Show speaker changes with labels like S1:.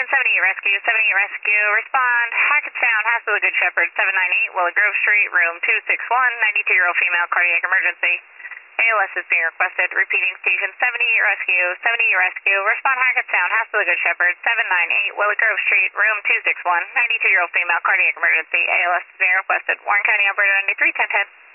S1: 78 Rescue, 78 Rescue, respond, Hackettstown, Hospital of the Good Shepherd, 798 Willow Grove Street, room 261, 92-year-old female, cardiac emergency. ALS is being requested. Repeating, station 78 Rescue, 78 Rescue, respond Hackettstown, Hospital of the Good Shepherd, 798 Willow Grove Street, room 261, 92-year-old female, cardiac emergency. ALS is being requested. Warren County, Alberta, 93, 1010.